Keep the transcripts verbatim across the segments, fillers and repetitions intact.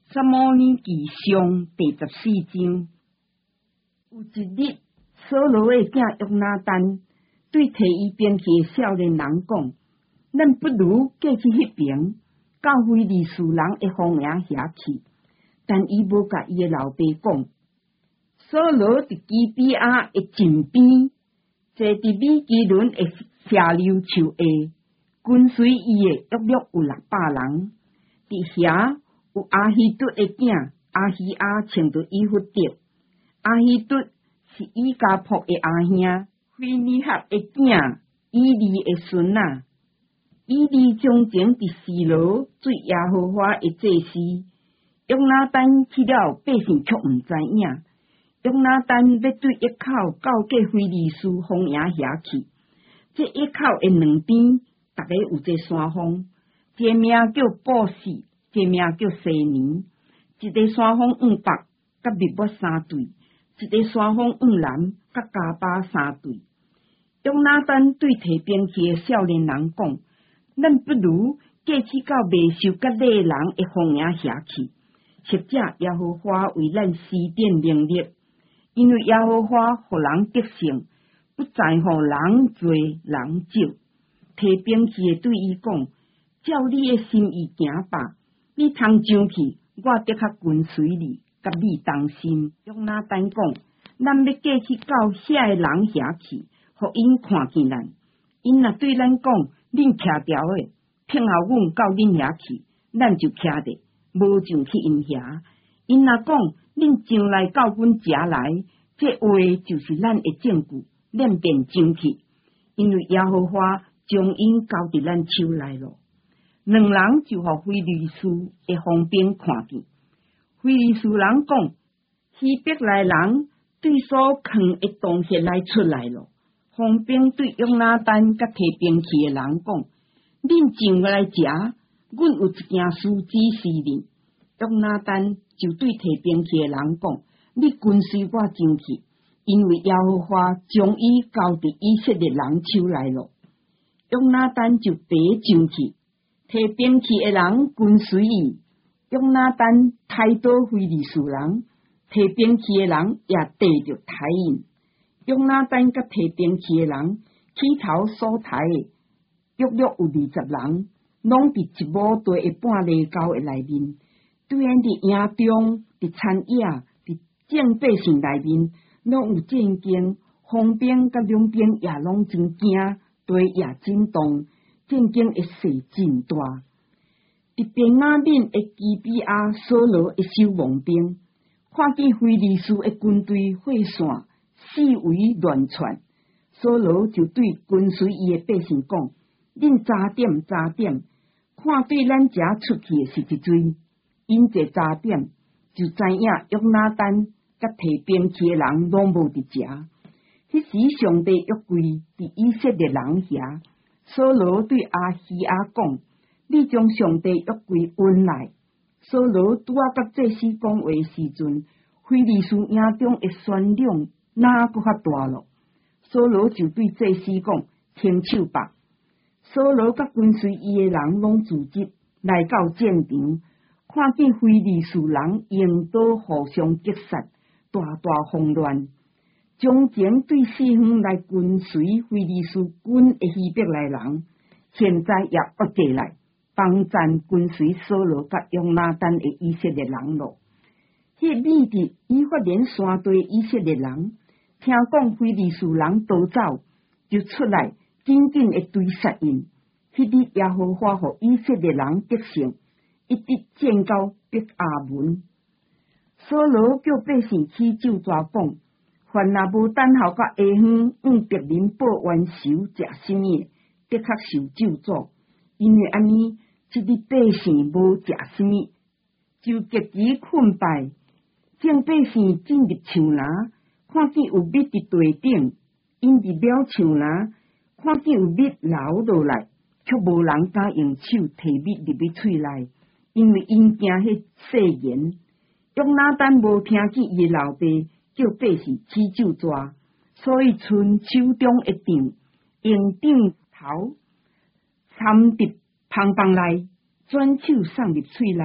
撒母耳记上第十四章。有一日，扫罗的囝约拿单对提伊边去的少年人讲：“咱不如过去迄边，到非利士人的荒野遐去。”但伊无甲伊的老爸讲。扫罗伫基比亚的近边，坐伫米基伦的下流树下，跟随伊的约略有六百人。伫遐有阿希督的囝阿希亚穿着衣服着。阿希督是以加卜的阿兄，菲尼哈的囝以利的孙仔。以利从前伫示罗做耶和华的祭司，约拿单去了，百姓却毋知影。约拿单要对一口到过非利士荒野遐去，这一口的两边，逐个有一个山峰，一个名叫布士，一个名叫西尼。一个山峰往北，甲密抹三对；一个山峰往南，甲加巴三对。约拿单对提边去的少年人讲：“咱不如过去到未受割礼人的荒野遐去，或者耶和华为咱施展能力。因为耶和华互人得胜，不在乎人多人少。”提边去的对伊讲：“照你的心意行吧，你通上去，我得较跟随你，甲你同心。”约拿单讲：“咱要过去到遐个人遐去，互因看见咱。因若对咱讲，恁徛条的，听候阮到恁遐去，咱就徛的，无上去因遐。因若讲，恁上来到阮家来，这话就是咱的证据，咱便上去。因为耶和华将因交伫咱手内咯。”两人就互非利士的方便看见。非利士人讲：“希伯来人对所藏的东西来出来咯。”方便对约拿单甲提边去的人讲：“恁上来食，阮有一件事指示你。”约拿单就对提边去的人讲：“你跟随我上去，因为耶和华将伊交伫以色列人手内咯。”约拿单就爬上去，提边去的人跟随伊。约拿单抬倒非利士人，提边去的人也跟着抬因。约拿单甲提边去的人起头所抬的，约略有二十人，拢伫一亩地的半犁沟的内面。对咱伫营中、伫田野、伫众百姓内面，拢有战经，方边甲两边也拢真惊，地也震动，战经会势真大。伫便雅悯的基比亚，扫罗的守望兵看见非利士的军队火线四围乱窜，扫罗就对跟随伊的百姓讲：“恁早点早点，看对咱遮出去的是一堆。”因这早点就知影约拿单甲提边去的人拢无伫遮。迄时上帝约柜伫以色列人遐，扫罗对阿希亚讲：“你将上帝约柜运来。”扫罗拄啊甲祭司讲话时阵，非利士营中的喧嚷哪搁较大咯？扫罗就对祭司讲：“停手吧！”扫罗甲跟随伊的人拢聚集来到战场，看见非利士人用刀互相击杀，大大慌乱。从前对四方来跟随非利士军的希伯来人，现在也约过来帮战跟随扫罗甲约拿单的以色列人咯。迄米伫以法莲山地以色列人听讲非利士人逃走，就出来紧紧的追杀因。迄日耶和华互以色列人得胜，一直战到伯亚文。扫罗叫百姓起咒诅讲：凡若无等候到下昏，往别人报冤仇食什么，的确受咒诅。因为安尼，即日百姓无食什么，就极其困败。众百姓进入树林，看见有蜜伫地顶，因入了树林，看见有蜜流落来，却无人敢用手摕蜜入去喙内，因为因惊迄誓言。约拿单无听见伊的老爸叫百姓起咒詛，所以伸手中一杖，用杖头参入芳芳内，转手送入喙内，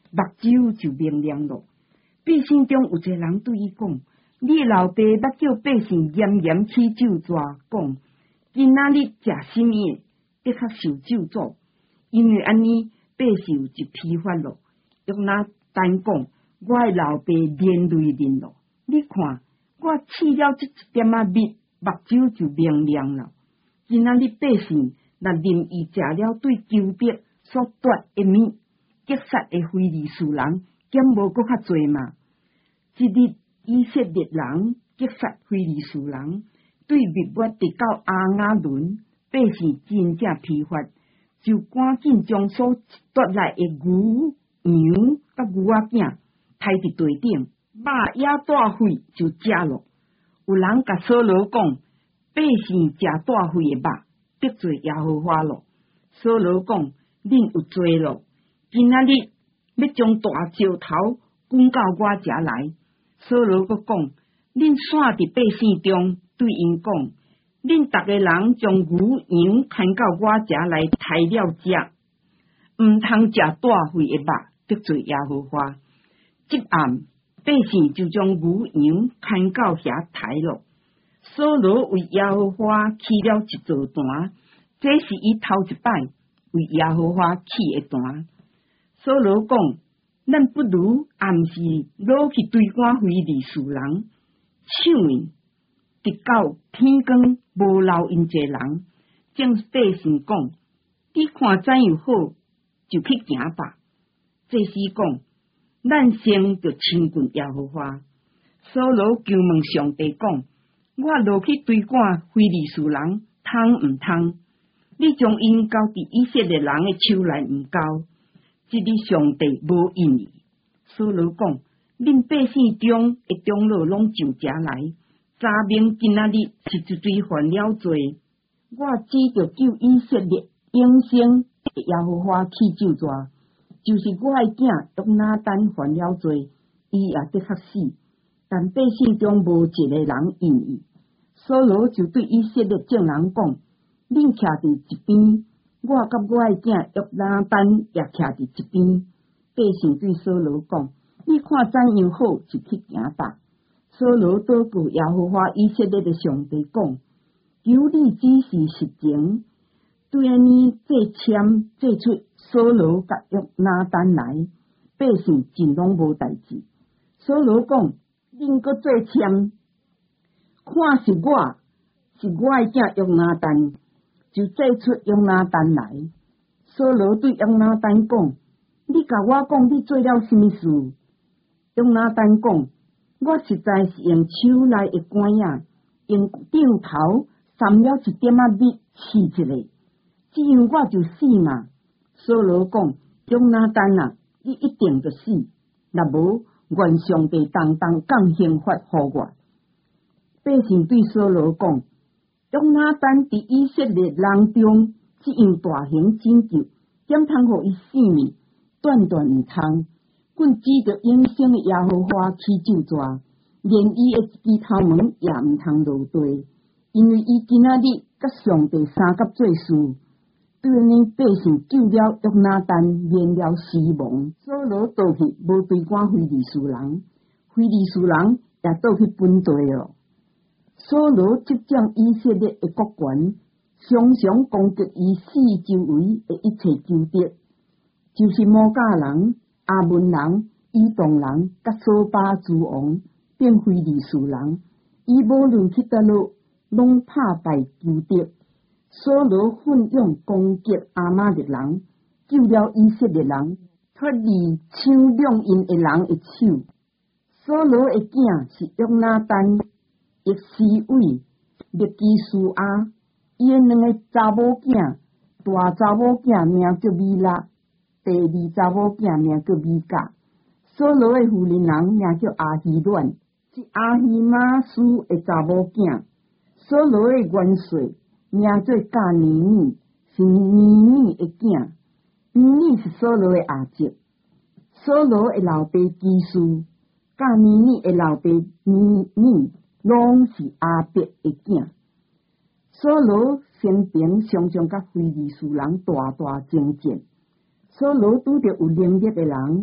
目睭就明亮了。百姓中有一个人对伊讲：你老爸捌叫百姓严严起咒抓，讲今仔日食什么，的确受咒诅。因为安尼，百姓就批发咯。约拿单讲：我的老爸连累恁咯。你看，我试了这一点仔蜜，目睭就明亮了。今仔日百姓若啉伊食了对仇敌所夺的物，击杀的非利士人，减无搁较侪嘛。即日以色列人击杀非利士人，对密抹直到阿雅伦，百姓真正疲乏，就赶紧将所夺来的牛、羊甲牛仔囝抬伫地顶，肉也大血就食咯。有人甲扫罗讲，百姓食大血的肉，得罪耶和华咯。扫罗讲，恁有罪咯，今仔日要将大石头滚到我遮来。扫罗阁讲，恁散伫百姓中，对因讲，恁逐个人将牛羊牵到我遮来抬了食，毋通食大血的肉，得罪耶和华。即暗，百姓就将牛羊牵到遐抬咯。扫罗为耶和华起了一座坛，这是伊头一摆为耶和华起的坛。扫罗讲，咱不如暗时攞去追赶非利士人，抢因，直到天光无留因一个人。将百姓讲，你看怎样好，就去行吧。这时讲，咱先就亲近耶和华。扫罗求问上帝讲，我落去追赶非利士人，通毋通？你将因交伫以色列人的手内毋交，即日上帝无应伊。扫罗讲，恁百姓中的长老拢就遮来，查明今仔日是一罪犯了罪，我只着救以色列永生的耶和华起咒抓，就是我的囝约拿单犯了罪，伊也得确死，但百姓中无一个人应伊。扫罗就对以色列众人讲，恁徛伫一边，我甲我的囝约拿单也徛伫一边。百姓对扫罗讲，你看怎样好，就去行吧。扫罗祷告耶和华以色列的上帝讲，求你指示实情，对安尼这签这出扫罗甲约拿单来，百姓尽拢无代志。扫罗讲，恁搁做签，看是我是我的囝约拿单，就这出约拿单来。扫罗对约拿单讲，你甲我讲你做了什么事？约拿单讲，我实在是用手内的管仔，用顶头沾了一点仔蜜试一个，这样我就死嘛。扫罗讲，约拿单啊，你一定就死，若无愿上帝当当降刑罚予我。百姓对扫罗讲，约拿单伫以色列人中这样大行拯救，点通互伊死命？断断毋通，阮指着永生的耶和华起咒抓，连伊的一支头毛也毋通落地，因为伊今仔日甲上帝三甲做事。对安尼，百姓救了约拿单，免了死亡。扫罗倒去，无追赶非利士人，非利士人也倒去本地了。扫罗即将以色列的国权，常常攻击伊四周围的一切仇敌。就是摩甲人、阿门人、以东人、甲索巴诸王，并非利士人，伊无论去倒落，拢拍败仇敌。扫罗奋勇攻击阿玛力人，救了以色列人，脱离抢掠因的人的手。扫罗的囝是约拿单、耶西伟、密基苏阿，伊的两个查某囝，大查某囝名叫米拉。第二查某囝名叫米甲，扫罗的夫人人名叫阿希乱，是阿希玛斯的查某囝。扫罗的元帅名做加尼尼，是尼尼的囝，尼尼是扫罗的阿叔。扫罗的老爸基斯，加尼尼的老爸尼尼，拢是阿伯的囝。扫罗生平常常甲非利士人大大征战。扫罗拄着有能力的人，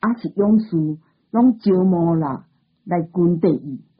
也是勇士，拢招募啦来军队伊。